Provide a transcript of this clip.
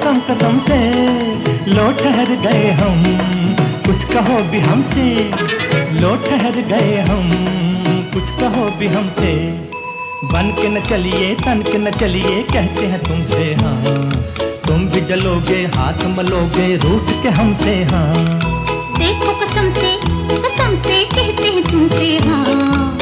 कसम कसम से लो ठहर गए हम, कुछ कहो भी हमसे, लो ठहर गए हम, कुछ कहो भी हमसे। बन के न चलिए तन के न चलिए, कहते हैं तुमसे हाँ, तुम भी जलोगे हाथ मलोगे रूठ के हमसे हाँ। देखो कसम से कहते हैं तुमसे हाँ।